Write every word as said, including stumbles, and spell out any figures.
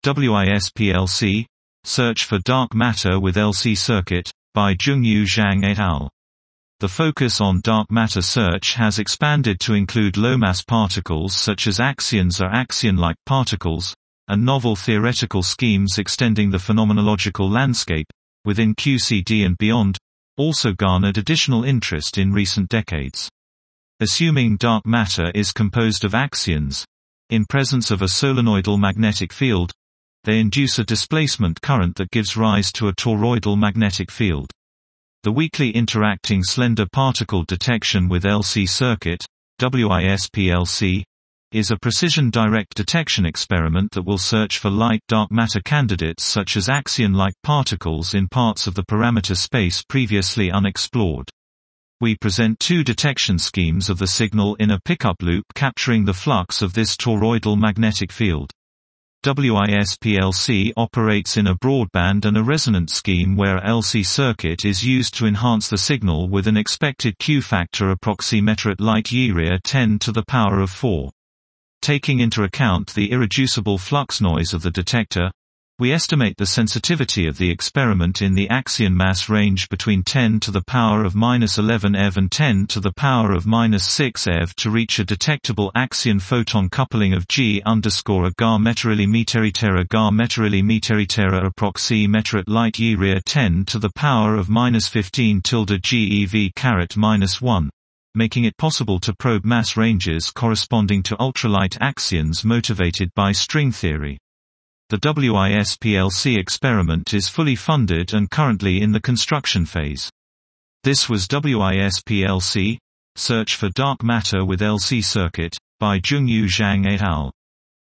WISPLC – Search for Dark Matter with L C Circuit, by Zhongyu Zhang et al. The focus on dark matter search has expanded to include low-mass particles such as axions or axion-like particles, and novel theoretical schemes extending the phenomenological landscape, within Q C D and beyond, also garnered additional interest in recent decades. Assuming dark matter is composed of axions, in presence of a solenoidal magnetic field, they induce a displacement current that gives rise to a toroidal magnetic field. The weakly interacting slender particle detection with L C circuit, WISPLC, is a precision direct detection experiment that will search for light dark matter candidates such as axion-like particles in parts of the parameter space previously unexplored. We present two detection schemes of the signal in a pickup loop capturing the flux of this toroidal magnetic field. WISPLC operates in a broadband and a resonant scheme where L C circuit is used to enhance the signal with an expected Q factor approximately light year ten to the power of four. Taking into account the irreducible flux noise of the detector, we estimate the sensitivity of the experiment in the axion mass range between ten to the power of minus eleven eV and ten to the power of minus six eV to reach a detectable axion photon coupling of G underscore a gar meteorily meteoritera gar meteorily meteoritera approximately light year ten to the power of minus fifteen tilde GeV caret minus one, making it possible to probe mass ranges corresponding to ultralight axions motivated by string theory. The WISPLC experiment is fully funded and currently in the construction phase. This was WISPLC – Search for Dark Matter with L C Circuit, by Zhongyu Zhang et al.